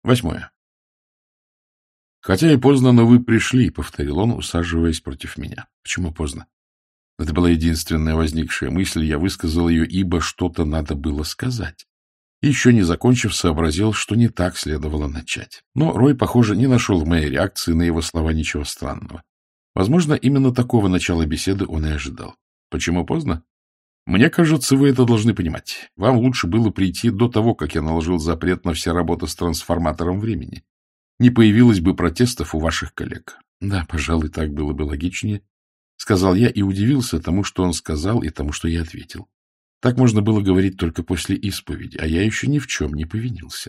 8. «Хотя и поздно, но вы пришли», — повторил он, усаживаясь против меня. Почему поздно? Это была единственная возникшая мысль, я высказал ее, ибо что-то надо было сказать. И еще не закончив, сообразил, что не так следовало начать. Но Рой, похоже, не нашел в моей реакции на его слова ничего странного. Возможно, именно такого начала беседы он и ожидал. Почему поздно? Мне кажется, вы это должны понимать. Вам лучше было прийти до того, как я наложил запрет на все работы с трансформатором времени. Не появилось бы протестов у ваших коллег. Да, пожалуй, так было бы логичнее, — сказал я и удивился тому, что он сказал, и тому, что я ответил. Так можно было говорить только после исповеди, а я еще ни в чем не повинился.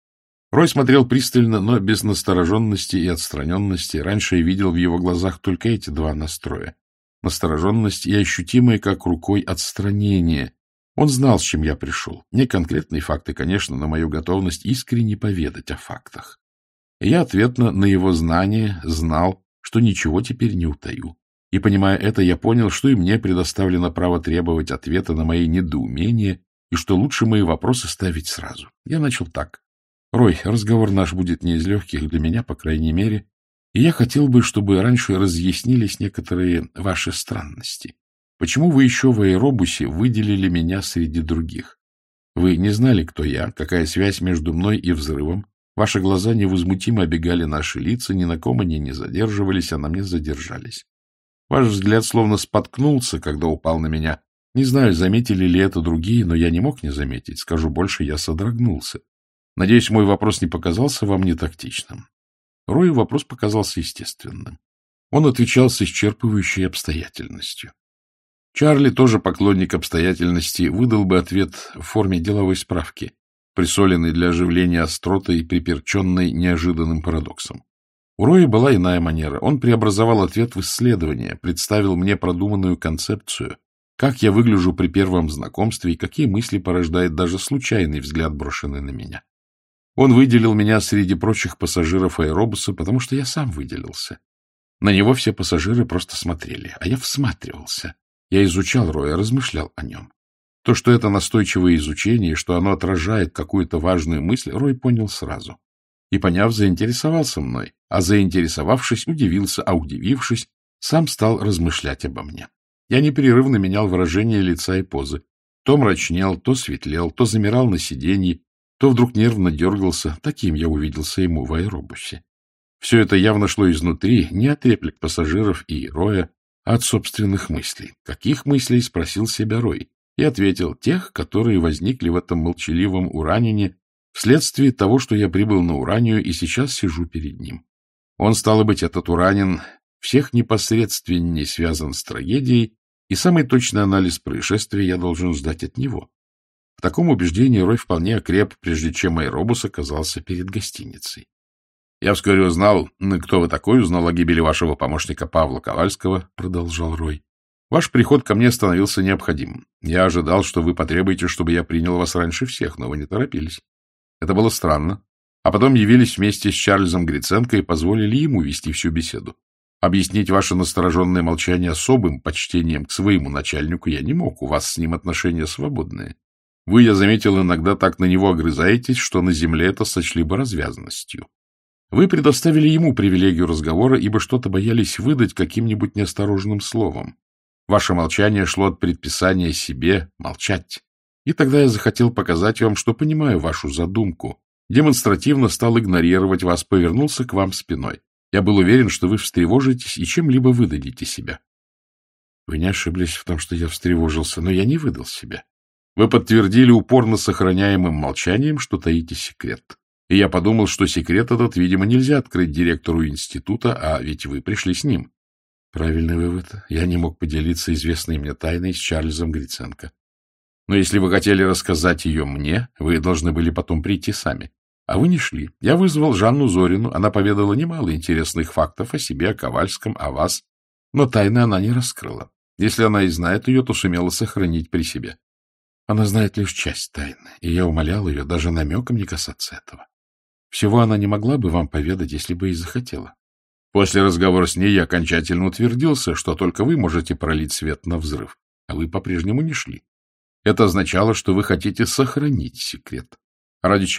Рой смотрел пристально, но без настороженности и отстраненности. Раньше я видел в его глазах только эти два настроя. Настороженность и ощутимое, как рукой, отстранение. Он знал, с чем я пришел. Не конкретные факты, конечно, но мою готовность искренне поведать о фактах. И я ответно на его знание знал, что ничего теперь не утаю. И, понимая это, я понял, что и мне предоставлено право требовать ответа на мои недоумения, и что лучше мои вопросы ставить сразу. Я начал так. Рой, разговор наш будет не из легких, для меня, по крайней мере, и я хотел бы, чтобы раньше разъяснились некоторые ваши странности. Почему вы еще в аэробусе выделили меня среди других? Вы не знали, кто я, какая связь между мной и взрывом? Ваши глаза невозмутимо обегали наши лица, ни на ком они не задерживались, а на мне задержались. Ваш взгляд словно споткнулся, когда упал на меня. Не знаю, заметили ли это другие, но я не мог не заметить. Скажу больше, я содрогнулся. Надеюсь, мой вопрос не показался вам нетактичным. Рою вопрос показался естественным. Он отвечал с исчерпывающей обстоятельностью. Чарли, тоже поклонник обстоятельности, выдал бы ответ в форме деловой справки, присоленной для оживления остротой и приперченной неожиданным парадоксом. У Роя была иная манера. Он преобразовал ответ в исследование, представил мне продуманную концепцию, как я выгляжу при первом знакомстве и какие мысли порождает даже случайный взгляд, брошенный на меня. Он выделил меня среди прочих пассажиров аэробуса, потому что я сам выделился. На него все пассажиры просто смотрели, а я всматривался. Я изучал Роя, размышлял о нем. То, что это настойчивое изучение, что оно отражает какую-то важную мысль, Рой понял сразу. И, поняв, заинтересовался мной, а заинтересовавшись, удивился, а удивившись, сам стал размышлять обо мне. Я непрерывно менял выражение лица и позы. То мрачнел, то светлел, то замирал на сиденье, то вдруг нервно дергался. Таким я увиделся ему в аэробусе. Все это явно шло изнутри, не от реплик пассажиров и Роя, а от собственных мыслей. Каких мыслей, спросил себя Рой, и ответил, тех, которые возникли в этом молчаливом Уранине вследствие того, что я прибыл на Уранию и сейчас сижу перед ним. Он, стало быть, этот Уранин, всех непосредственнее связан с трагедией, и самый точный анализ происшествия я должен ждать от него. В таком убеждении Рой вполне окреп, прежде чем аэробус оказался перед гостиницей. Я вскоре узнал, кто вы такой, узнал о гибели вашего помощника Павла Ковальского, продолжал Рой. Ваш приход ко мне становился необходимым. Я ожидал, что вы потребуете, чтобы я принял вас раньше всех, но вы не торопились. Это было странно. А потом явились вместе с Чарльзом Гриценко и позволили ему вести всю беседу. Объяснить ваше настороженное молчание особым почтением к своему начальнику я не мог, у вас с ним отношения свободные. Вы, я заметил, иногда так на него огрызаетесь, что на земле это сочли бы развязностью. Вы предоставили ему привилегию разговора, ибо что-то боялись выдать каким-нибудь неосторожным словом. Ваше молчание шло от предписания себе молчать. И тогда я захотел показать вам, что понимаю вашу задумку. Демонстративно стал игнорировать вас, повернулся к вам спиной. Я был уверен, что вы встревожитесь и чем-либо выдадите себя. Вы не ошиблись в том, что я встревожился, но я не выдал себя. Вы подтвердили упорно сохраняемым молчанием, что таите секрет. И я подумал, что секрет этот, видимо, нельзя открыть директору института, а ведь вы пришли с ним. Правильный вывод. Я не мог поделиться известной мне тайной с Чарльзом Гриценко. Но если вы хотели рассказать ее мне, вы должны были потом прийти сами. А вы не шли. Я вызвал Жанну Зорину. Она поведала немало интересных фактов о себе, о Ковальском, о вас. Но тайны она не раскрыла. Если она и знает ее, то сумела сохранить при себе. Она знает лишь часть тайны, и я умолял ее даже намеком не касаться этого. Всего она не могла бы вам поведать, если бы и захотела. После разговора с ней я окончательно утвердился, что только вы можете пролить свет на взрыв, а вы по-прежнему не шли. Это означало, что вы хотите сохранить секрет. Ради чего?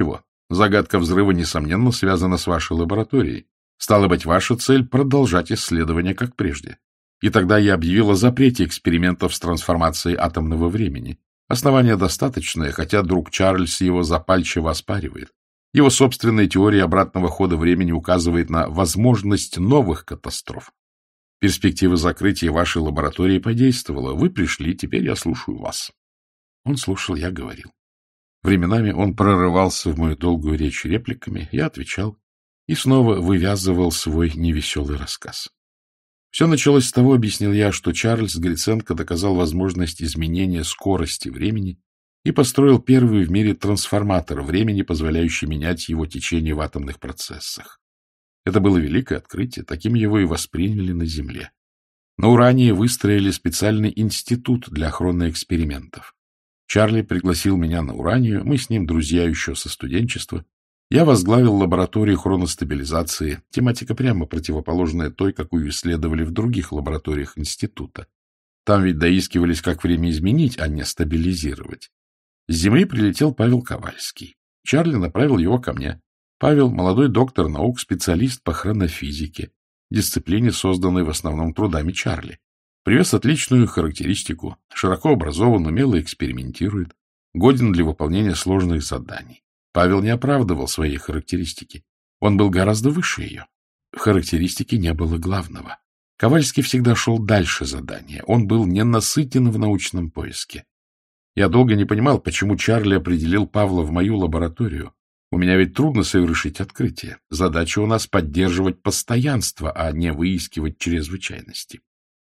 Загадка взрыва, несомненно, связана с вашей лабораторией. Стало быть, ваша цель — продолжать исследования, как прежде. И тогда я объявил о запрете экспериментов с трансформацией атомного времени. Основание достаточное, хотя друг Чарльз его запальчиво оспаривает. Его собственная теория обратного хода времени указывает на возможность новых катастроф. Перспектива закрытия вашей лаборатории подействовала. Вы пришли, теперь я слушаю вас. Он слушал, я говорил. Временами он прорывался в мою долгую речь репликами, я отвечал и снова вывязывал свой невеселый рассказ. Все началось с того, объяснил я, что Чарльз Гриценко доказал возможность изменения скорости времени и построил первый в мире трансформатор времени, позволяющий менять его течение в атомных процессах. Это было великое открытие, таким его и восприняли на Земле. На Уране выстроили специальный институт для охраны экспериментов. Чарли пригласил меня на Уранию, мы с ним друзья еще со студенчества. Я возглавил лабораторию хроностабилизации, тематика прямо противоположная той, какую исследовали в других лабораториях института. Там ведь доискивались, как время изменить, а не стабилизировать. С Земли прилетел Павел Ковальский. Чарли направил его ко мне. Павел — молодой доктор наук, специалист по хронофизике, дисциплине, созданной в основном трудами Чарли. Привез отличную характеристику, широко образован, умело экспериментирует, годен для выполнения сложных заданий. Павел не оправдывал своей характеристики. Он был гораздо выше ее. В характеристике не было главного. Ковальский всегда шел дальше задания. Он был ненасытен в научном поиске. Я долго не понимал, почему Чарли определил Павла в мою лабораторию. У меня ведь трудно совершить открытие. Задача у нас — поддерживать постоянство, а не выискивать чрезвычайности.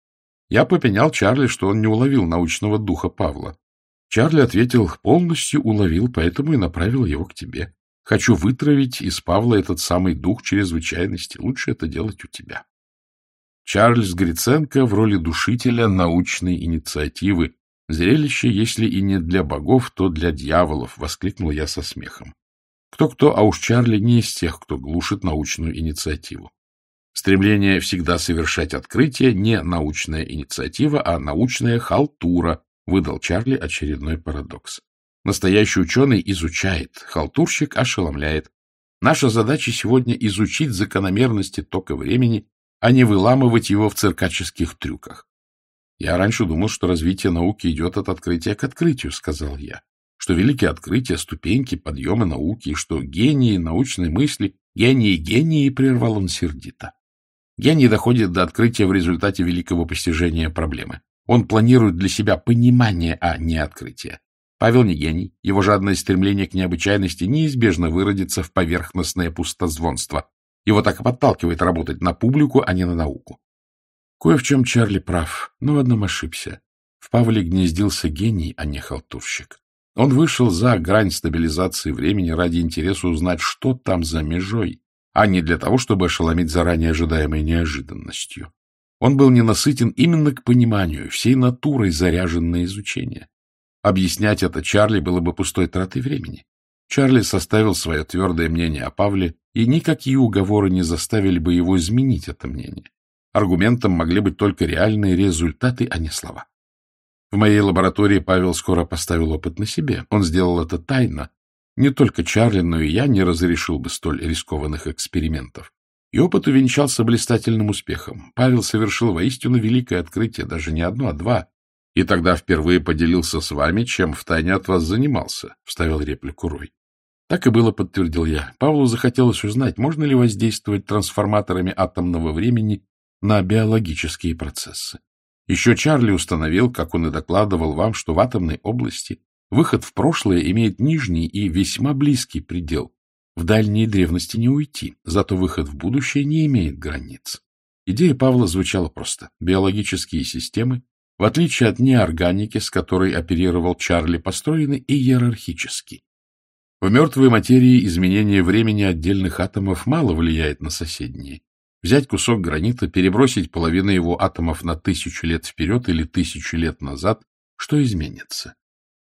Я попенял Чарли, что он не уловил научного духа Павла. Чарли ответил: полностью уловил, поэтому и направил его к тебе. Хочу вытравить из Павла этот самый дух чрезвычайности. Лучше это делать у тебя. Чарльз Гриценко в роли душителя научной инициативы. Зрелище, если и не для богов, то для дьяволов, — воскликнул я со смехом. Кто-кто, а уж Чарли не из тех, кто глушит научную инициативу. Стремление всегда совершать открытие — не научная инициатива, а научная халтура, — выдал Чарли очередной парадокс. Настоящий ученый изучает, халтурщик ошеломляет. Наша задача сегодня — изучить закономерности тока времени, а не выламывать его в циркаческих трюках. Я раньше думал, что развитие науки идет от открытия к открытию, — сказал я, что великие открытия — ступеньки подъема науки, и что гении научной мысли, гении, — прервал он сердито. Гений доходит до открытия в результате великого постижения проблемы. Он планирует для себя понимание, а не открытие. Павел не гений. Его жадное стремление к необычайности неизбежно выродится в поверхностное пустозвонство. Его так и подталкивает работать на публику, а не на науку. Кое в чем Чарли прав, но в одном ошибся. В Павле гнездился гений, а не халтурщик. Он вышел за грань стабилизации времени ради интереса узнать, что там за межой, а не для того, чтобы ошеломить заранее ожидаемой неожиданностью. Он был ненасытен именно к пониманию, всей натурой заряжен на изучение. Объяснять это Чарли было бы пустой тратой времени. Чарли составил свое твердое мнение о Павле, и никакие уговоры не заставили бы его изменить это мнение. Аргументом могли быть только реальные результаты, а не слова. В моей лаборатории Павел скоро поставил опыт на себе. Он сделал это тайно. Не только Чарли, но и я не разрешил бы столь рискованных экспериментов. И опыт увенчался блистательным успехом. Павел совершил воистину великое открытие, даже не одно, а два. И тогда впервые поделился с вами, чем втайне от вас занимался, — вставил реплику Рой. Так и было, — подтвердил я. Павлу захотелось узнать, можно ли воздействовать трансформаторами атомного времени на биологические процессы. Еще Чарли установил, как он и докладывал вам, что в атомной области выход в прошлое имеет нижний и весьма близкий предел. В дальние древности не уйти, зато выход в будущее не имеет границ. Идея Павла звучала просто. Биологические системы, в отличие от неорганики, с которой оперировал Чарли, построены иерархически. В мертвой материи изменение времени отдельных атомов мало влияет на соседние. Взять кусок гранита, перебросить половину его атомов на 1000 лет вперед или 1000 лет назад, что изменится?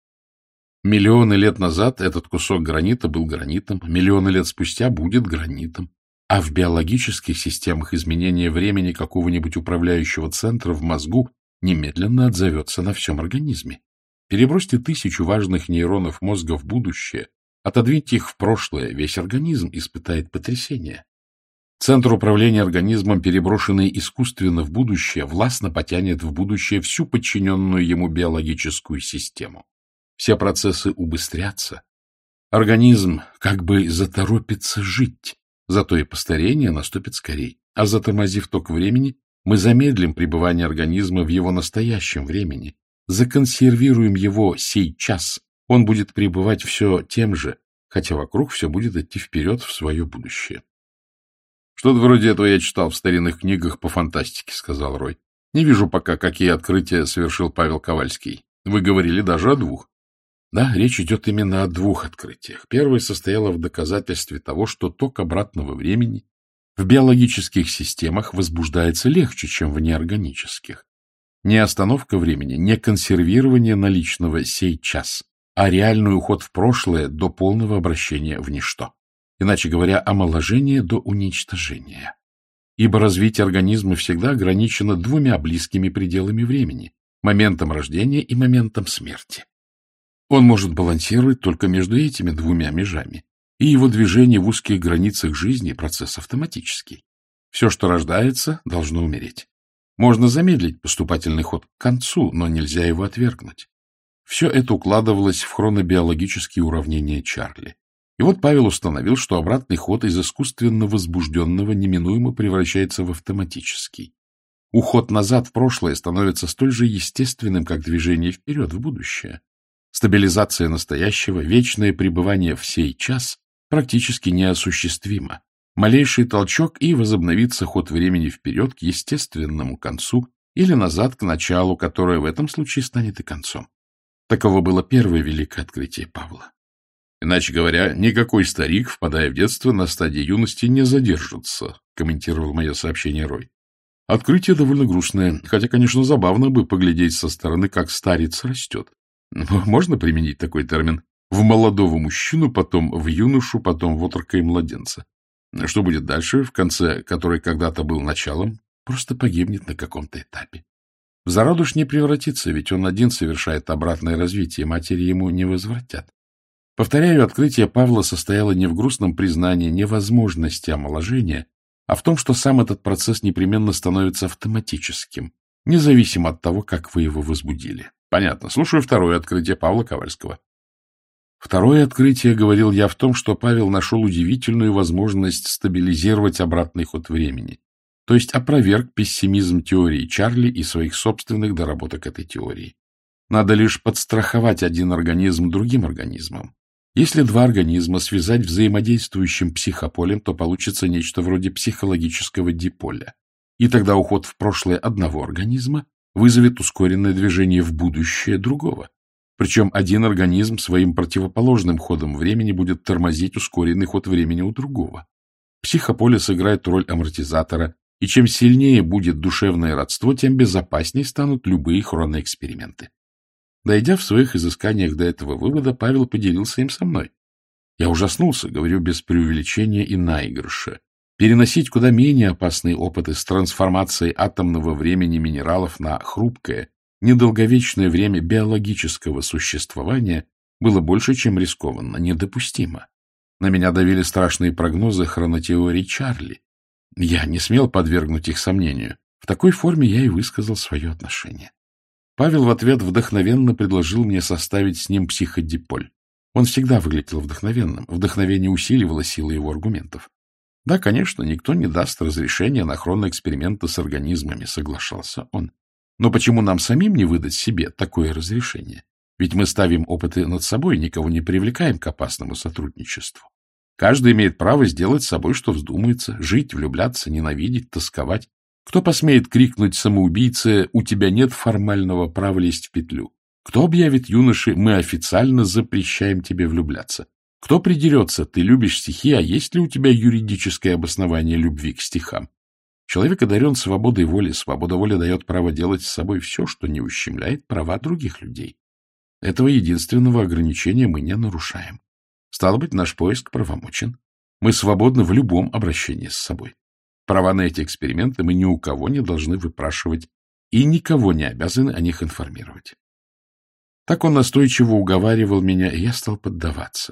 Миллионы лет назад этот кусок гранита был гранитом, миллионы лет спустя будет гранитом. А в биологических системах изменение времени какого-нибудь управляющего центра в мозгу немедленно отзовется на всем организме. Перебросьте 1000 важных нейронов мозга в будущее, Отодвиньте их в прошлое, весь организм испытает потрясение. Центр управления организмом, переброшенный искусственно в будущее, властно потянет в будущее всю подчиненную ему биологическую систему. Все процессы убыстрятся. Организм как бы заторопится жить, зато и постарение наступит скорей. А затормозив ток времени, мы замедлим пребывание организма в его настоящем времени, законсервируем его сей час. Он будет пребывать все тем же, хотя вокруг все будет идти вперед в свое будущее. — Что-то вроде этого я читал в старинных книгах по фантастике, — сказал Рой. — Не вижу пока, какие открытия совершил Павел Ковальский. Вы говорили даже о 2. Да, речь идет именно о 2 открытиях. Первое состояло в доказательстве того, что ток обратного времени в биологических системах возбуждается легче, чем в неорганических. Не остановка времени, не консервирование наличного сей час, а реальный уход в прошлое до полного обращения в ничто. Иначе говоря, омоложение до уничтожения. Ибо развитие организма всегда ограничено 2 близкими пределами времени — моментом рождения и моментом смерти. Он может балансировать только между этими 2 межами, и его движение в узких границах жизни — процесс автоматический. Все, что рождается, должно умереть. Можно замедлить поступательный ход к концу, но нельзя его отвергнуть. Все это укладывалось в хронобиологические уравнения Чарли. И вот Павел установил, что обратный ход из искусственно возбужденного неминуемо превращается в автоматический. Уход назад в прошлое становится столь же естественным, как движение вперед в будущее. Стабилизация настоящего, вечное пребывание в сей час практически неосуществимо. Малейший толчок, и возобновится ход времени вперед к естественному концу или назад к началу, которое в этом случае станет и концом. Таково было первое великое открытие Павла. Иначе говоря, никакой старик, впадая в детство, на стадии юности не задержится, комментировал мое сообщение Рой. Открытие довольно грустное, хотя, конечно, забавно бы поглядеть со стороны, как старец растет. Можно применить такой термин? В молодого мужчину, потом в юношу, потом в отрока и младенца. Что будет дальше, в конце, который когда-то был началом, просто погибнет на каком-то этапе. В зародыш не превратится, ведь он один совершает обратное развитие, матери ему не возвратят. Повторяю, открытие Павла состояло не в грустном признании невозможности омоложения, а в том, что сам этот процесс непременно становится автоматическим, независимо от того, как вы его возбудили. Понятно. Слушаю второе открытие Павла Ковальского. Второе открытие, говорил я, в том, что Павел нашел удивительную возможность стабилизировать обратный ход времени, то есть опроверг пессимизм теории Чарли и своих собственных доработок этой теории. Надо лишь подстраховать один организм другим организмом. Если 2 организма связать взаимодействующим психополем, то получится нечто вроде психологического диполя. И тогда уход в прошлое одного организма вызовет ускоренное движение в будущее другого. Причем один организм своим противоположным ходом времени будет тормозить ускоренный ход времени у другого. Психополе сыграет роль амортизатора, и чем сильнее будет душевное родство, тем безопаснее станут любые хроноэксперименты. Дойдя в своих изысканиях до этого вывода, Павел поделился им со мной. Я ужаснулся, говорю без преувеличения и наигрыша. Переносить куда менее опасные опыты с трансформацией атомного времени минералов на хрупкое, недолговечное время биологического существования было больше, чем рискованно, недопустимо. На меня давили страшные прогнозы хронотеории Чарли. Я не смел подвергнуть их сомнению. В такой форме я и высказал свое отношение. Павел в ответ вдохновенно предложил мне составить с ним психодиполь. Он всегда выглядел вдохновенным. Вдохновение усиливало силу его аргументов. Да, конечно, никто не даст разрешения на хроноэксперименты с организмами, соглашался он. Но почему нам самим не выдать себе такое разрешение? Ведь мы ставим опыты над собой, никого не привлекаем к опасному сотрудничеству. Каждый имеет право сделать с собой, что вздумается, жить, влюбляться, ненавидеть, тосковать. Кто посмеет крикнуть самоубийце «У тебя нет формального права лезть в петлю»? Кто объявит юноше «Мы официально запрещаем тебе влюбляться»? Кто придерется «Ты любишь стихи, а есть ли у тебя юридическое обоснование любви к стихам»? Человек одарен свободой воли. Свобода воли дает право делать с собой все, что не ущемляет права других людей. Этого единственного ограничения мы не нарушаем. Стало быть, наш поиск правомочен. Мы свободны в любом обращении с собой. Права на эти эксперименты мы ни у кого не должны выпрашивать и никого не обязаны о них информировать. Так он настойчиво уговаривал меня, и я стал поддаваться.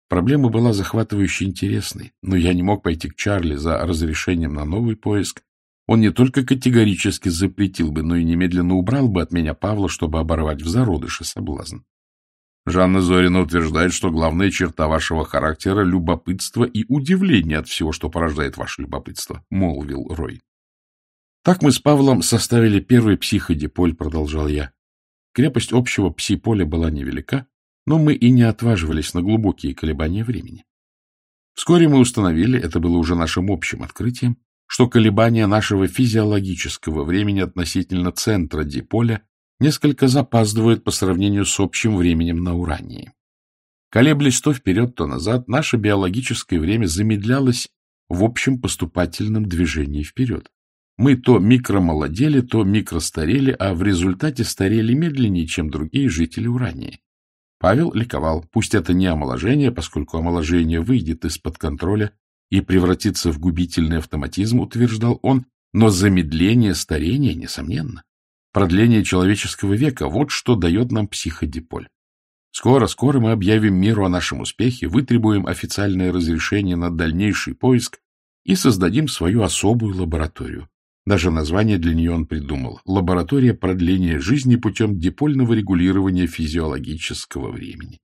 Проблема была захватывающе интересной, но я не мог пойти к Чарли за разрешением на новый поиск. Он не только категорически запретил бы, но и немедленно убрал бы от меня Павла, чтобы оборвать в зародыше соблазн. Жанна Зорина утверждает, что главная черта вашего характера — любопытство и удивление от всего, что порождает ваше любопытство, — молвил Рой. Так мы с Павлом составили первый психодиполь, — продолжал я. Крепость общего пси-поля была невелика, но мы и не отваживались на глубокие колебания времени. Вскоре мы установили, это было уже нашим общим открытием, что колебания нашего физиологического времени относительно центра диполя несколько запаздывают по сравнению с общим временем на Урании. Колеблясь то вперед, то назад, наше биологическое время замедлялось в общем поступательном движении вперед. Мы то микромолодели, то микростарели, а в результате старели медленнее, чем другие жители Урании. Павел ликовал. Пусть это не омоложение, поскольку омоложение выйдет из-под контроля и превратится в губительный автоматизм, утверждал он, но замедление старения, несомненно. Продление человеческого века — вот что дает нам психодиполь. Скоро мы объявим миру о нашем успехе, вытребуем официальное разрешение на дальнейший поиск и создадим свою особую лабораторию. Даже название для нее он придумал — «Лаборатория продления жизни путем дипольного регулирования физиологического времени».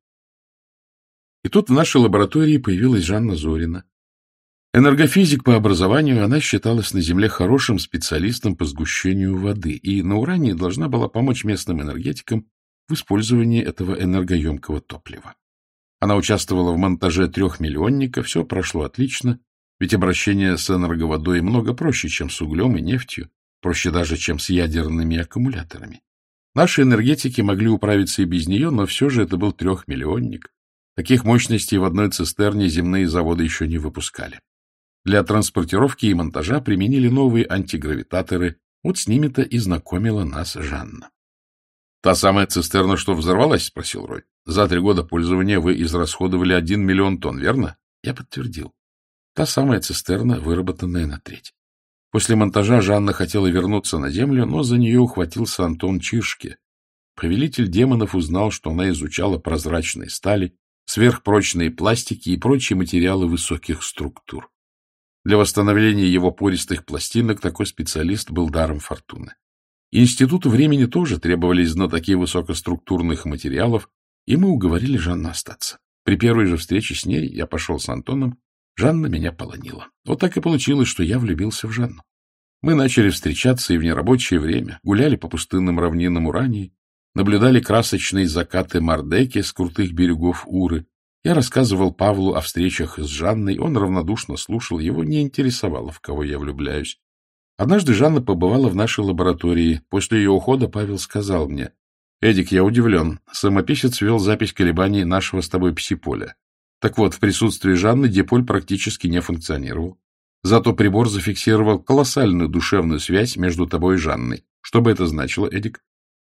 И тут в нашей лаборатории появилась Жанна Зорина. Энергофизик по образованию, она считалась на Земле хорошим специалистом по сгущению воды и на Урании должна была помочь местным энергетикам в использовании этого энергоемкого топлива. Она участвовала в монтаже 3-миллионника, все прошло отлично, ведь обращение с энерговодой много проще, чем с углем и нефтью, проще даже, чем с ядерными аккумуляторами. Наши энергетики могли управиться и без нее, но все же это был 3-миллионник. Таких мощностей в одной цистерне земные заводы еще не выпускали. Для транспортировки и монтажа применили новые антигравитаторы. Вот с ними-то и знакомила нас Жанна. — Та самая цистерна, что взорвалась? — спросил Рой. — За 3 года пользования вы израсходовали 1 миллион тонн, верно? Я подтвердил. Та самая цистерна, выработанная на треть. После монтажа Жанна хотела вернуться на Землю, но за нее ухватился Антон Чиршке. Повелитель демонов узнал, что она изучала прозрачные стали, сверхпрочные пластики и прочие материалы высоких структур. Для восстановления его пористых пластинок такой специалист был даром фортуны. Институту времени тоже требовались знатоки высокоструктурных материалов, и мы уговорили Жанну остаться. При первой же встрече с ней я пошел с Антоном, Жанна меня полонила. Вот так и получилось, что я влюбился в Жанну. Мы начали встречаться и в нерабочее время, гуляли по пустынным равнинам Урании, наблюдали красочные закаты Мардеки с крутых берегов Уры. Я рассказывал Павлу о встречах с Жанной, он равнодушно слушал, его не интересовало, в кого я влюбляюсь. Однажды Жанна побывала в нашей лаборатории. После ее ухода Павел сказал мне: «Эдик, я удивлен. Самописец вел запись колебаний нашего с тобой пси-поля. Так вот, в присутствии Жанны диполь практически не функционировал. Зато прибор зафиксировал колоссальную душевную связь между тобой и Жанной. Что бы это значило, Эдик?»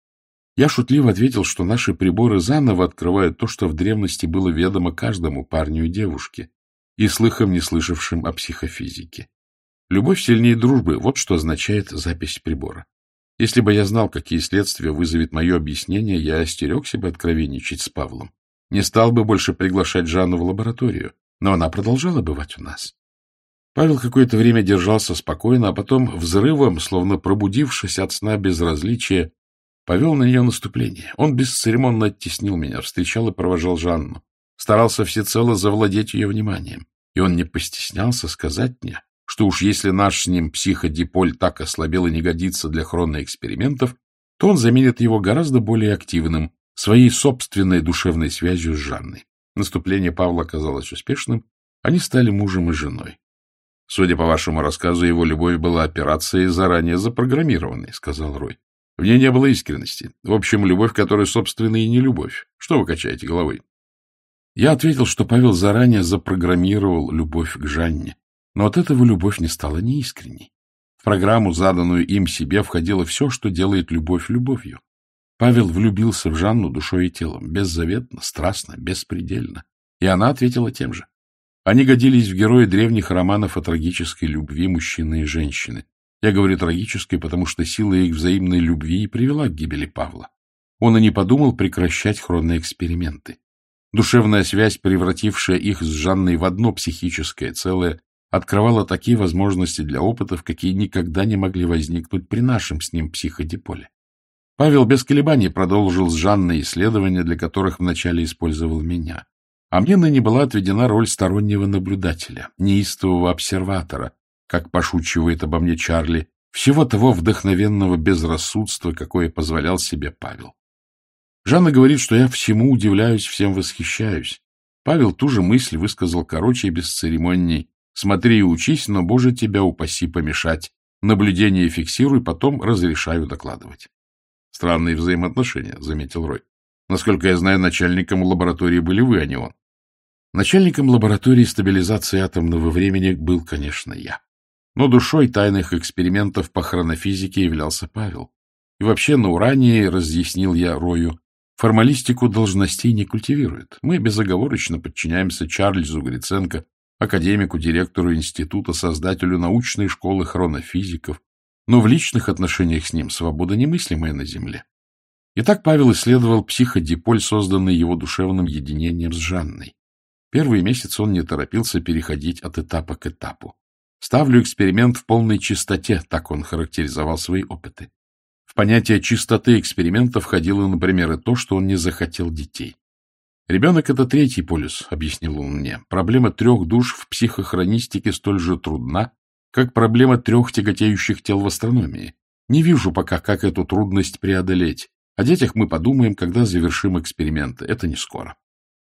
Я шутливо ответил, что наши приборы заново открывают то, что в древности было ведомо каждому парню и девушке, и слыхом не слышавшим о психофизике. Любовь сильнее дружбы — вот что означает запись прибора. Если бы я знал, какие следствия вызовет мое объяснение, я остерегся бы откровенничать с Павлом. Не стал бы больше приглашать Жанну в лабораторию, но она продолжала бывать у нас. Павел какое-то время держался спокойно, а потом взрывом, словно пробудившись от сна безразличия, повел на нее наступление. Он бесцеремонно оттеснил меня, встречал и провожал Жанну, старался всецело завладеть ее вниманием, и он не постеснялся сказать мне, что уж если наш с ним психодиполь так ослабел и не годится для хроноэкспериментов, то он заменит его гораздо более активным, своей собственной душевной связью с Жанной. Наступление Павла оказалось успешным, они стали мужем и женой. — Судя по вашему рассказу, его любовь была операцией, заранее запрограммированной, — сказал Рой. — В ней не было искренности. В общем, любовь, которая, собственно, и не любовь. Что вы качаете головой? Я ответил, что Павел заранее запрограммировал любовь к Жанне. Но от этого любовь не стала неискренней. В программу, заданную им себе, входило все, что делает любовь любовью. Павел влюбился в Жанну душой и телом, беззаветно, страстно, беспредельно. И она ответила тем же. Они годились в герои древних романов о трагической любви мужчины и женщины. Я говорю трагической, потому что сила их взаимной любви и привела к гибели Павла. Он и не подумал прекращать хроноэксперименты. Душевная связь, превратившая их с Жанной в одно психическое целое, открывала такие возможности для опытов, какие никогда не могли возникнуть при нашем с ним психодиполе. Павел без колебаний продолжил с Жанной исследования, для которых вначале использовал меня. А мне ныне была отведена роль стороннего наблюдателя, неистового обсерватора, как пошучивает обо мне Чарли, всего того вдохновенного безрассудства, какое позволял себе Павел. Жанна говорит, что я всему удивляюсь, всем восхищаюсь. Павел ту же мысль высказал короче и без церемоний. Смотри и учись, но, Боже, тебя упаси помешать. Наблюдение фиксируй, потом разрешаю докладывать. Странные взаимоотношения, заметил Рой. Насколько я знаю, начальником лаборатории были вы, а не он. Начальником лаборатории стабилизации атомного времени был, конечно, я. Но душой тайных экспериментов по хронофизике являлся Павел. И вообще на Урании, разъяснил я Рою, формалистику должностей не культивируют. Мы безоговорочно подчиняемся Чарльзу Гриценко, академику, директору института, создателю научной школы хронофизиков, но в личных отношениях с ним свобода немыслимая на Земле. Итак, Павел исследовал психодиполь, созданный его душевным единением с Жанной. Первые месяцы он не торопился переходить от этапа к этапу. «Ставлю эксперимент в полной чистоте», так он характеризовал свои опыты. В понятие чистоты эксперимента входило, например, и то, что он не захотел детей. «Ребенок — это третий полюс», — объяснил он мне. «Проблема 3 душ в психохронистике столь же трудна, как проблема 3 тяготеющих тел в астрономии. Не вижу пока, как эту трудность преодолеть. О детях мы подумаем, когда завершим эксперименты. Это не скоро».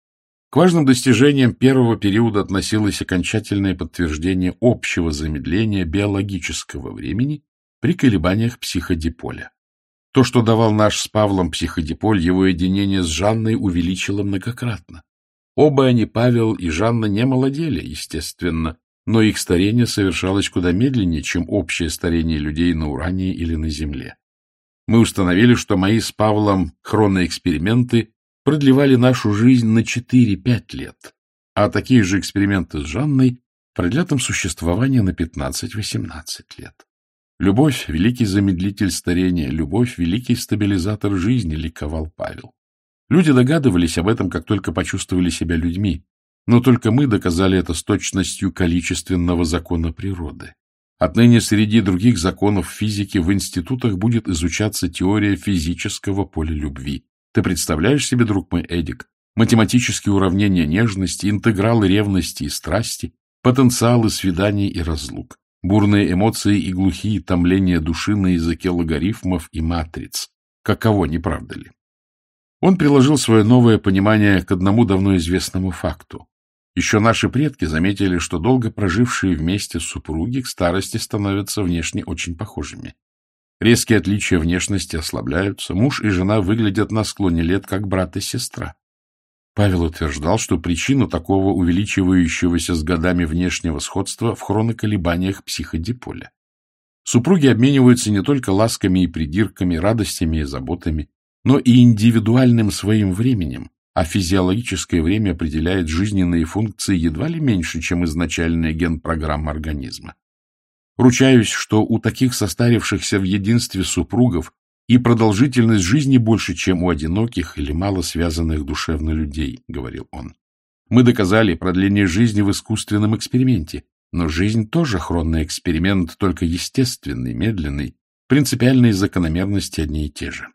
К важным достижениям первого периода относилось окончательное подтверждение общего замедления биологического времени при колебаниях психодиполя. То, что давал наш с Павлом психодиполь, его единение с Жанной увеличило многократно. Оба они, Павел и Жанна, не молодели, естественно, но их старение совершалось куда медленнее, чем общее старение людей на Уране или на Земле. Мы установили, что мои с Павлом хроноэксперименты продлевали нашу жизнь на 4-5 лет, а такие же эксперименты с Жанной продлят им существование на 15-18 лет. Любовь — великий замедлитель старения, любовь — великий стабилизатор жизни, ликовал Павел. Люди догадывались об этом, как только почувствовали себя людьми, но только мы доказали это с точностью количественного закона природы. Отныне среди других законов физики в институтах будет изучаться теория физического поля любви. Ты представляешь себе, друг мой Эдик, математические уравнения нежности, интегралы ревности и страсти, потенциалы свиданий и разлук, бурные эмоции и глухие томления души на языке логарифмов и матриц. Каково, не правда ли? Он приложил свое новое понимание к одному давно известному факту. Еще наши предки заметили, что долго прожившие вместе супруги к старости становятся внешне очень похожими. Резкие отличия внешности ослабляются, муж и жена выглядят на склоне лет как брат и сестра. Павел утверждал, что причину такого увеличивающегося с годами внешнего сходства в хроноколебаниях психодиполя. Супруги обмениваются не только ласками и придирками, радостями и заботами, но и индивидуальным своим временем, а физиологическое время определяет жизненные функции едва ли меньше, чем изначальная генпрограмма организма. Ручаюсь, что у таких состарившихся в единстве супругов и продолжительность жизни больше, чем у одиноких или мало связанных душевно людей, — говорил он. Мы доказали продление жизни в искусственном эксперименте, но жизнь тоже хронный эксперимент, только естественный, медленный, принципиальные закономерности одни и те же.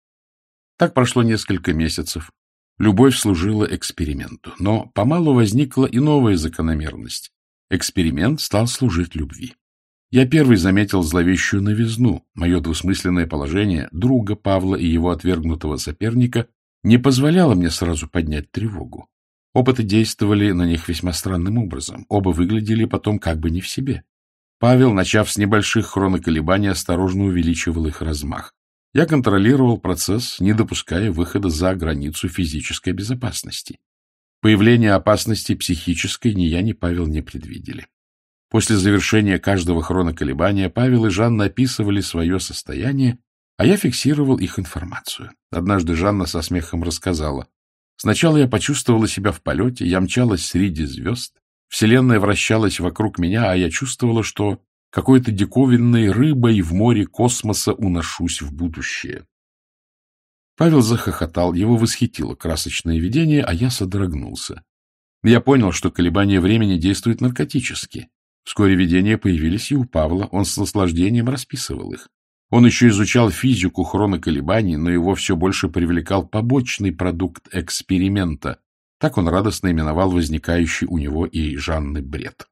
Так прошло несколько месяцев. Любовь служила эксперименту, но помалу возникла и новая закономерность. Эксперимент стал служить любви. Я первый заметил зловещую новизну. Мое двусмысленное положение друга Павла и его отвергнутого соперника не позволяло мне сразу поднять тревогу. Опыты действовали на них весьма странным образом. Оба выглядели потом как бы не в себе. Павел, начав с небольших хроноколебаний, осторожно увеличивал их размах. Я контролировал процесс, не допуская выхода за границу физической безопасности. Появление опасности психической ни я, ни Павел не предвидели. После завершения каждого хроноколебания Павел и Жанна описывали свое состояние, а я фиксировал их информацию. Однажды Жанна со смехом рассказала: «Сначала я почувствовала себя в полете, я мчалась среди звезд, вселенная вращалась вокруг меня, а я чувствовала, что какой-то диковинной рыбой в море космоса уношусь в будущее». Павел захохотал, его восхитило красочное видение, а я содрогнулся. Я понял, что колебания времени действуют наркотически. Вскоре видения появились и у Павла, он с наслаждением расписывал их. Он еще изучал физику хроноколебаний, но его все больше привлекал побочный продукт эксперимента. Так он радостно именовал возникающий у него и Жанны бред.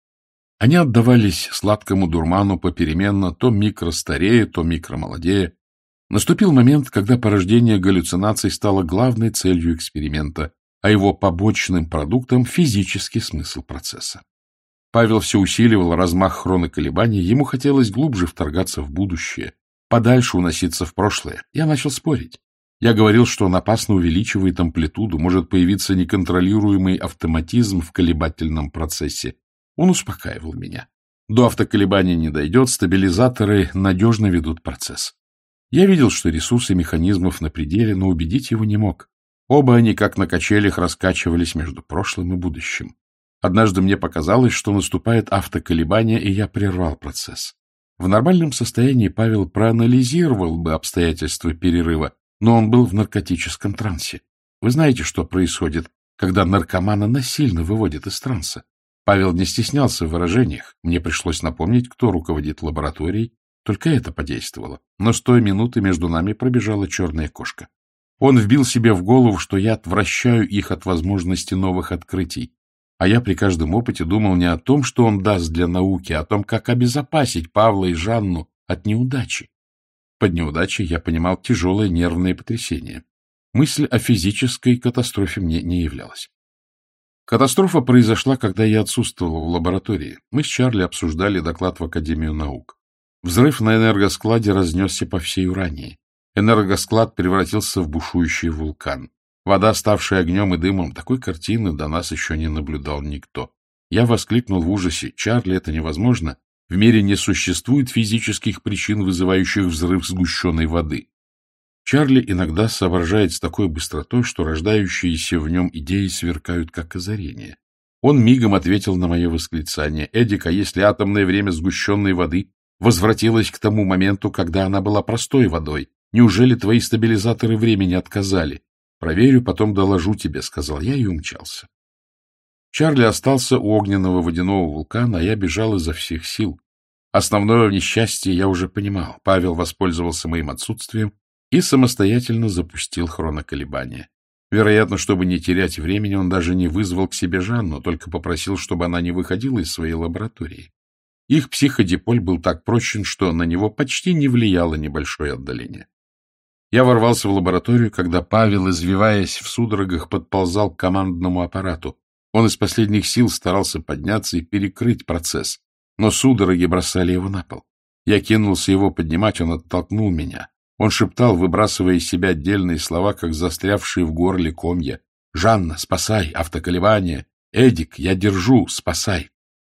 Они отдавались сладкому дурману попеременно, то микростарея, то микромолодея. Наступил момент, когда порождение галлюцинаций стало главной целью эксперимента, а его побочным продуктом — физический смысл процесса. Павел все усиливал размах хроноколебаний, ему хотелось глубже вторгаться в будущее, подальше уноситься в прошлое. Я начал спорить. Я говорил, что он опасно увеличивает амплитуду, может появиться неконтролируемый автоматизм в колебательном процессе. Он успокаивал меня. До автоколебаний не дойдет, стабилизаторы надежно ведут процесс. Я видел, что ресурсы механизмов на пределе, но убедить его не мог. Оба они, как на качелях, раскачивались между прошлым и будущим. Однажды мне показалось, что наступает автоколебание, и я прервал процесс. В нормальном состоянии Павел проанализировал бы обстоятельства перерыва, но он был в наркотическом трансе. Вы знаете, что происходит, когда наркомана насильно выводят из транса? Павел не стеснялся в выражениях. Мне пришлось напомнить, кто руководит лабораторией. Только это подействовало. Но с той минуты между нами пробежала черная кошка. Он вбил себе в голову, что я отвращаю их от возможности новых открытий. А я при каждом опыте думал не о том, что он даст для науки, а о том, как обезопасить Павла и Жанну от неудачи. Под неудачей я понимал тяжелое нервное потрясение. Мысль о физической катастрофе мне не являлась. Катастрофа произошла, когда я отсутствовал в лаборатории. Мы с Чарли обсуждали доклад в Академию наук. Взрыв на энергоскладе разнесся по всей Урании. Энергосклад превратился в бушующий вулкан. Вода, ставшая огнем и дымом, такой картины до нас еще не наблюдал никто. Я воскликнул в ужасе: «Чарли, это невозможно. В мире не существует физических причин, вызывающих взрыв сгущенной воды». Чарли иногда соображает с такой быстротой, что рождающиеся в нем идеи сверкают, как озарение. Он мигом ответил на мое восклицание: «Эдик, а если атомное время сгущенной воды возвратилось к тому моменту, когда она была простой водой, неужели твои стабилизаторы времени отказали?» «Проверю, потом доложу тебе», — сказал я и умчался. Чарли остался у огненного водяного вулкана, а я бежал изо всех сил. Основное несчастье я уже понимал. Павел воспользовался моим отсутствием и самостоятельно запустил хроноколебания. Вероятно, чтобы не терять времени, он даже не вызвал к себе Жанну, только попросил, чтобы она не выходила из своей лаборатории. Их психодиполь был так прочен, что на него почти не влияло небольшое отдаление. Я ворвался в лабораторию, когда Павел, извиваясь в судорогах, подползал к командному аппарату. Он из последних сил старался подняться и перекрыть процесс, но судороги бросали его на пол. Я кинулся его поднимать, он оттолкнул меня. Он шептал, выбрасывая из себя отдельные слова, как застрявшие в горле комья: «Жанна, спасай! Автоколебание! Эдик, я держу! Спасай!»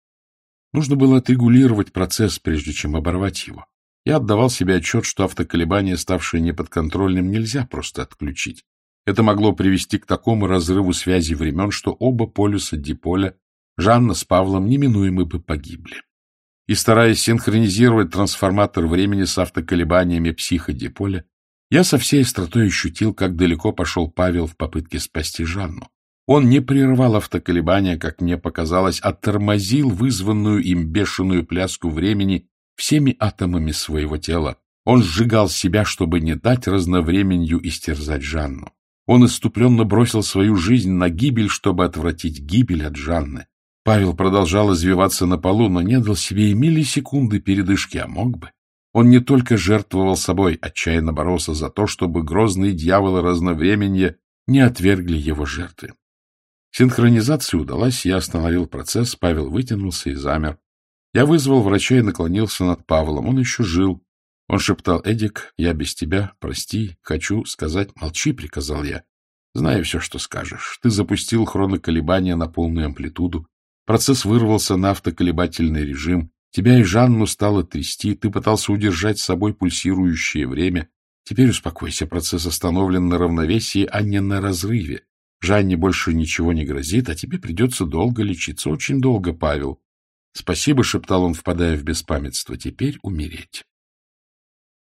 Нужно было отрегулировать процесс, прежде чем оборвать его. Я отдавал себе отчет, что автоколебание, ставшее неподконтрольным, нельзя просто отключить. Это могло привести к такому разрыву связи времен, что оба полюса диполя, Жанна с Павлом, неминуемо бы погибли. И, стараясь синхронизировать трансформатор времени с автоколебаниями психодиполя, я со всей остротой ощутил, как далеко пошел Павел в попытке спасти Жанну. Он не прервал автоколебания, как мне показалось, а тормозил вызванную им бешеную пляску времени всеми атомами своего тела. Он сжигал себя, чтобы не дать разновременью истерзать Жанну. Он исступленно бросил свою жизнь на гибель, чтобы отвратить гибель от Жанны. Павел продолжал извиваться на полу, но не дал себе и миллисекунды передышки, а мог бы. Он не только жертвовал собой, отчаянно боролся за то, чтобы грозные дьяволы разновременья не отвергли его жертвы. Синхронизация удалась, я остановил процесс, Павел вытянулся и замер. Я вызвал врача и наклонился над Павлом. Он еще жил. Он шептал: «Эдик, я без тебя, прости, хочу сказать...» «Молчи», — приказал я. «Знаю все, что скажешь. Ты запустил хроноколебания на полную амплитуду. Процесс вырвался на автоколебательный режим. Тебя и Жанну стало трясти. Ты пытался удержать с собой пульсирующее время. Теперь успокойся, процесс остановлен на равновесии, а не на разрыве. Жанне больше ничего не грозит, а тебе придется долго лечиться, очень долго, Павел». «Спасибо», — шептал он, впадая в беспамятство, — «теперь умереть».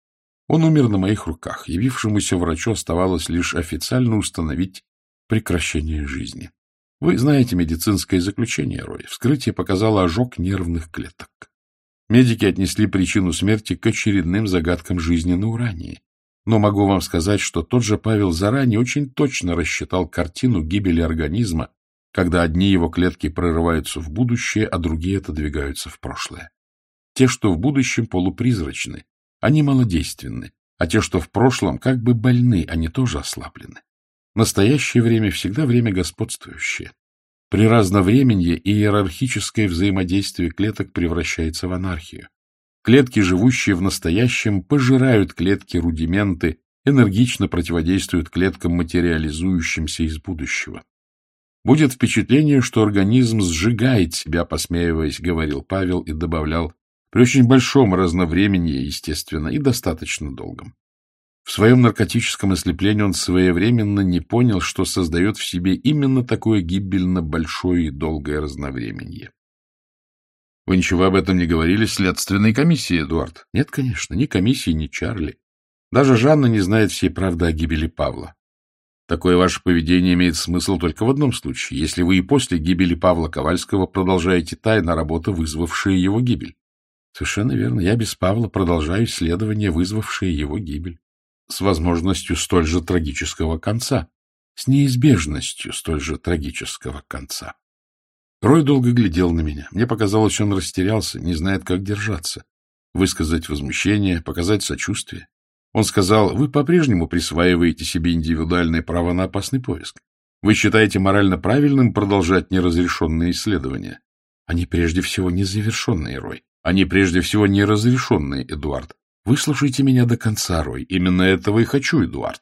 Он умер на моих руках. Явившемуся врачу оставалось лишь официально установить прекращение жизни. Вы знаете медицинское заключение, Рой. Вскрытие показало ожог нервных клеток. Медики отнесли причину смерти к очередным загадкам жизни на Урании. Но могу вам сказать, что тот же Павел заранее очень точно рассчитал картину гибели организма, когда одни его клетки прорываются в будущее, а другие отодвигаются в прошлое. Те, что в будущем, полупризрачны, они малодейственны, а те, что в прошлом, как бы больны, они тоже ослаблены. Настоящее время всегда время господствующее. При разновременье иерархическое взаимодействие клеток превращается в анархию. Клетки, живущие в настоящем, пожирают клетки-рудименты, энергично противодействуют клеткам, материализующимся из будущего. Будет впечатление, что организм сжигает себя, посмеиваясь, говорил Павел и добавлял, при очень большом разновременье, естественно, и достаточно долгом. В своем наркотическом ослеплении он своевременно не понял, что создает в себе именно такое гибельно большое и долгое разновременье. Вы ничего об этом не говорили следственной комиссии, Эдуард? Нет, конечно, ни комиссии, ни Чарли. Даже Жанна не знает всей правды о гибели Павла. Такое ваше поведение имеет смысл только в одном случае, если вы и после гибели Павла Ковальского продолжаете тайно работу, вызвавшая его гибель. Совершенно верно. Я без Павла продолжаю исследования, вызвавшие его гибель. С возможностью столь же трагического конца. С неизбежностью столь же трагического конца. Рой долго глядел на меня. Мне показалось, он растерялся, не знает, как держаться. Высказать возмущение, показать сочувствие. Он сказал, вы по-прежнему присваиваете себе индивидуальное право на опасный поиск. Вы считаете морально правильным продолжать неразрешенные исследования? Они прежде всего незавершенные, Рой. Они прежде всего неразрешенные, Эдуард. Выслушайте меня до конца, Рой. Именно этого и хочу, Эдуард.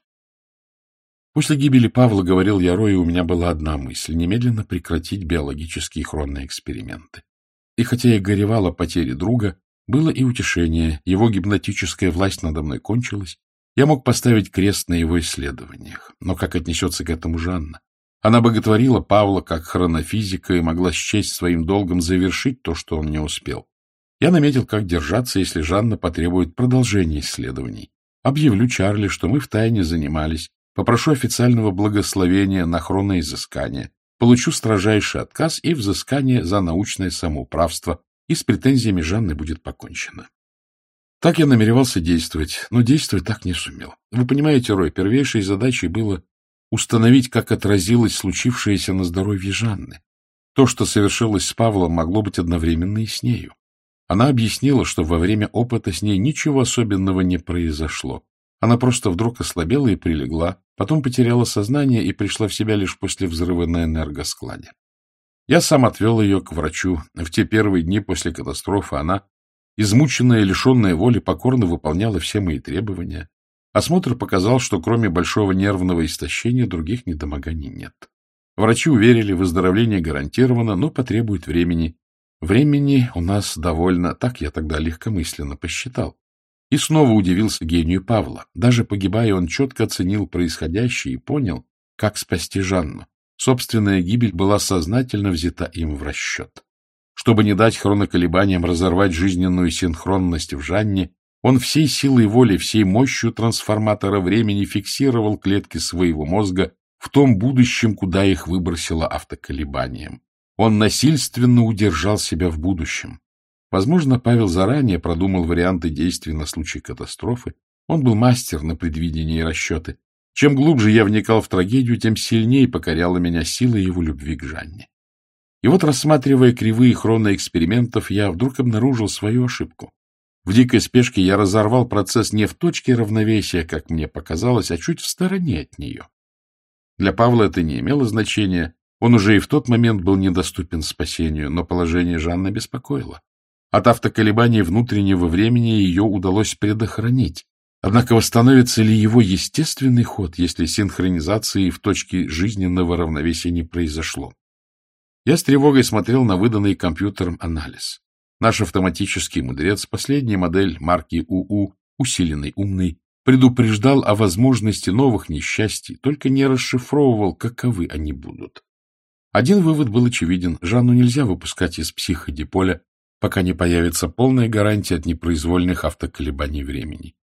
После гибели Павла, говорил я Рою, у меня была одна мысль — немедленно прекратить биологические хронные эксперименты. И хотя я горевал о потере друга, было и утешение, его гипнотическая власть надо мной кончилась, я мог поставить крест на его исследованиях. Но как отнесется к этому Жанна? Она боготворила Павла как хронофизика и могла счесть своим долгом завершить то, что он не успел. Я наметил, как держаться, если Жанна потребует продолжения исследований. Объявлю Чарли, что мы втайне занимались, попрошу официального благословения на хроноизыскание, получу строжайший отказ и взыскание за научное самоуправство, и с претензиями Жанны будет покончено. Так я намеревался действовать, но действовать так не сумел. Вы понимаете, Рой, первейшей задачей было установить, как отразилось случившееся на здоровье Жанны. То, что совершилось с Павлом, могло быть одновременно и с нею. Она объяснила, что во время опыта с ней ничего особенного не произошло. Она просто вдруг ослабела и прилегла, потом потеряла сознание и пришла в себя лишь после взрыва на энергоскладе. Я сам отвел ее к врачу. В те первые дни после катастрофы она, измученная и лишенная воли, покорно выполняла все мои требования. Осмотр показал, что кроме большого нервного истощения других недомоганий нет. Врачи уверили, выздоровление гарантировано, но потребует времени. Времени у нас довольно, так я тогда легкомысленно посчитал. И снова удивился гению Павла. Даже погибая, он четко оценил происходящее и понял, как спасти Жанну. Собственная гибель была сознательно взята им в расчет. Чтобы не дать хроноколебаниям разорвать жизненную синхронность в Жанне, он всей силой воли, всей мощью трансформатора времени фиксировал клетки своего мозга в том будущем, куда их выбросило автоколебанием. Он насильственно удержал себя в будущем. Возможно, Павел заранее продумал варианты действий на случай катастрофы. Он был мастер на предвидение и расчеты. Чем глубже я вникал в трагедию, тем сильнее покоряла меня сила его любви к Жанне. И вот, рассматривая кривые хроноэкспериментов, я вдруг обнаружил свою ошибку. В дикой спешке я разорвал процесс не в точке равновесия, как мне показалось, а чуть в стороне от нее. Для Павла это не имело значения. Он уже и в тот момент был недоступен спасению, но положение Жанны беспокоило. От автоколебаний внутреннего времени ее удалось предохранить. Однако восстановится ли его естественный ход, если синхронизации в точке жизненного равновесия не произошло? Я с тревогой смотрел на выданный компьютером анализ. Наш автоматический мудрец, последняя модель марки УУ, усиленный умный, предупреждал о возможности новых несчастий, только не расшифровывал, каковы они будут. Один вывод был очевиден. Жанну нельзя выпускать из психодиполя, пока не появится полная гарантия от непроизвольных автоколебаний времени.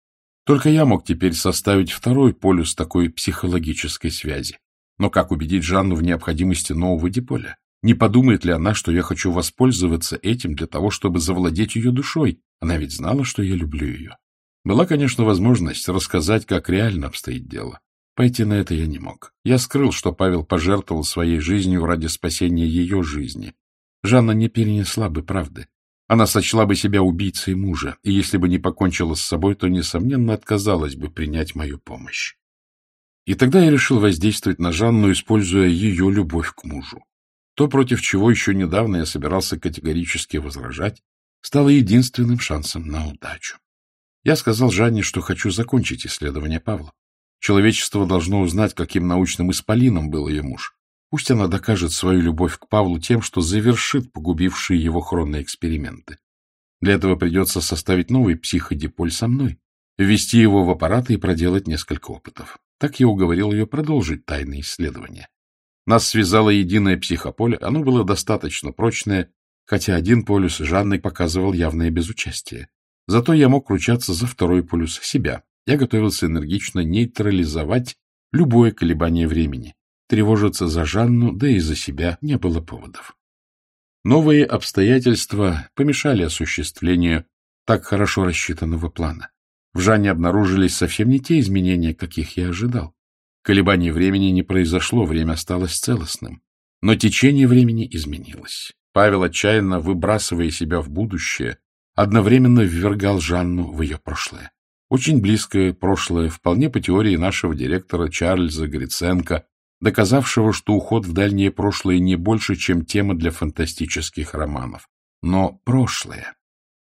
Только я мог теперь составить второй полюс такой психологической связи. Но как убедить Жанну в необходимости нового диполя? Не подумает ли она, что я хочу воспользоваться этим для того, чтобы завладеть ее душой? Она ведь знала, что я люблю ее. Была, конечно, возможность рассказать, как реально обстоит дело. Пойти на это я не мог. Я скрыл, что Павел пожертвовал своей жизнью ради спасения ее жизни. Жанна не перенесла бы правды. Она сочла бы себя убийцей мужа, и если бы не покончила с собой, то, несомненно, отказалась бы принять мою помощь. И тогда я решил воздействовать на Жанну, используя ее любовь к мужу. То, против чего еще недавно я собирался категорически возражать, стало единственным шансом на удачу. Я сказал Жанне, что хочу закончить исследование Павла. Человечество должно узнать, каким научным исполином был ее муж. Пусть она докажет свою любовь к Павлу тем, что завершит погубившие его хронные эксперименты. Для этого придется составить новый психодиполь со мной, ввести его в аппараты и проделать несколько опытов. Так я уговорил ее продолжить тайные исследования. Нас связало единое психополе, оно было достаточно прочное, хотя один полюс Жанны показывал явное безучастие. Зато я мог ручаться за второй полюс себя. Я готовился энергично нейтрализовать любое колебание времени. Тревожиться за Жанну, да и за себя не было поводов. Новые обстоятельства помешали осуществлению так хорошо рассчитанного плана. В Жанне обнаружились совсем не те изменения, каких я ожидал. Колебаний времени не произошло, время осталось целостным. Но течение времени изменилось. Павел, отчаянно выбрасывая себя в будущее, одновременно ввергал Жанну в ее прошлое. Очень близкое прошлое, вполне по теории нашего директора Чарльза Гриценко, доказавшего, что уход в дальнее прошлое не больше, чем тема для фантастических романов. Но прошлое.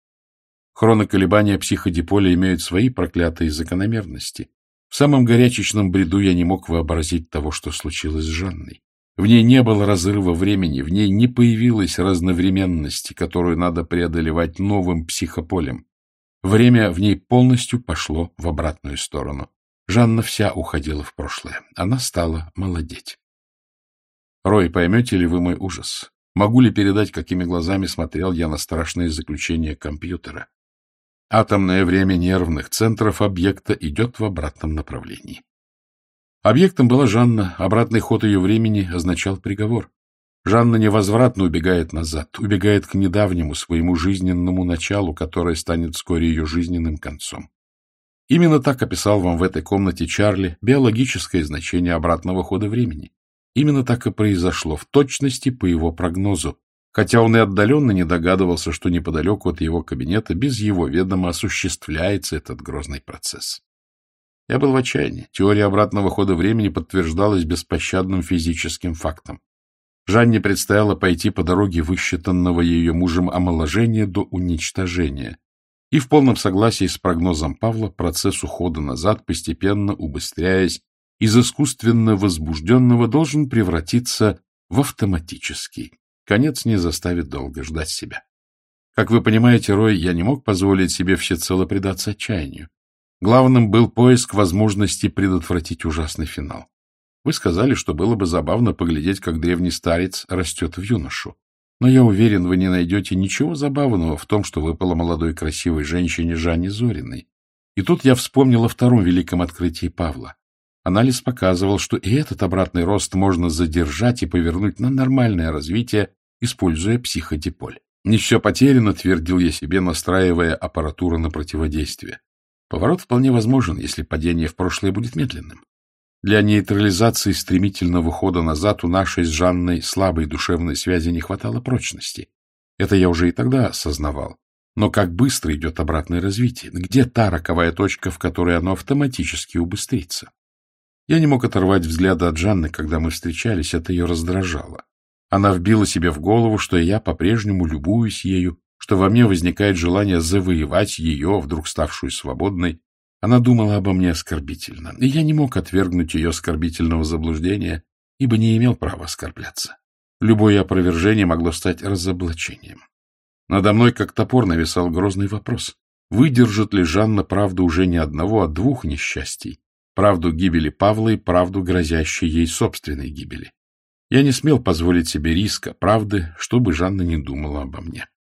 Хроноколебания психодиполя имеют свои проклятые закономерности. В самом горячечном бреду я не мог вообразить того, что случилось с Жанной. В ней не было разрыва времени, в ней не появилось разновременности, которую надо преодолевать новым психополем. Время в ней полностью пошло в обратную сторону. Жанна вся уходила в прошлое. Она стала молодеть. Рой, поймете ли вы мой ужас? Могу ли передать, какими глазами смотрел я на страшные заключения компьютера? Атомное время нервных центров объекта идет в обратном направлении. Объектом была Жанна, обратный ход ее времени означал приговор. Жанна невозвратно убегает назад, убегает к недавнему своему жизненному началу, которое станет вскоре ее жизненным концом. Именно так описал вам в этой комнате Чарли биологическое значение обратного хода времени. Именно так и произошло, в точности по его прогнозу, хотя он и отдаленно не догадывался, что неподалеку от его кабинета без его ведома осуществляется этот грозный процесс. Я был в отчаянии. Теория обратного хода времени подтверждалась беспощадным физическим фактом. Жанне предстояло пойти по дороге высчитанного ее мужем омоложения до уничтожения. И в полном согласии с прогнозом Павла процесс ухода назад, постепенно убыстряясь, из искусственно возбужденного должен превратиться в автоматический. Конец не заставит долго ждать себя. Как вы понимаете, Рой, я не мог позволить себе всецело предаться отчаянию. Главным был поиск возможности предотвратить ужасный финал. Вы сказали, что было бы забавно поглядеть, как древний старец растет в юношу. Но я уверен, вы не найдете ничего забавного в том, что выпало молодой красивой женщине Жанне Зориной. И тут я вспомнил о втором великом открытии Павла. Анализ показывал, что и этот обратный рост можно задержать и повернуть на нормальное развитие, используя психодиполь. Не все потеряно, твердил я себе, настраивая аппаратуру на противодействие. Поворот вполне возможен, если падение в прошлое будет медленным. Для нейтрализации стремительного хода назад у нашей с Жанной слабой душевной связи не хватало прочности. Это я уже и тогда осознавал. Но как быстро идет обратное развитие? Где та роковая точка, в которой оно автоматически убыстрится? Я не мог оторвать взгляда от Жанны, когда мы встречались, это ее раздражало. Она вбила себе в голову, что я по-прежнему любуюсь ею, что во мне возникает желание завоевать ее, вдруг ставшую свободной. Она думала обо мне оскорбительно, и я не мог отвергнуть ее оскорбительного заблуждения, ибо не имел права оскорбляться. Любое опровержение могло стать разоблачением. Надо мной, как топор, нависал грозный вопрос. Выдержит ли Жанна правду уже не одного, а двух несчастий? Правду гибели Павла и правду, грозящей ей собственной гибели. Я не смел позволить себе риска правды, что бы Жанна не думала обо мне.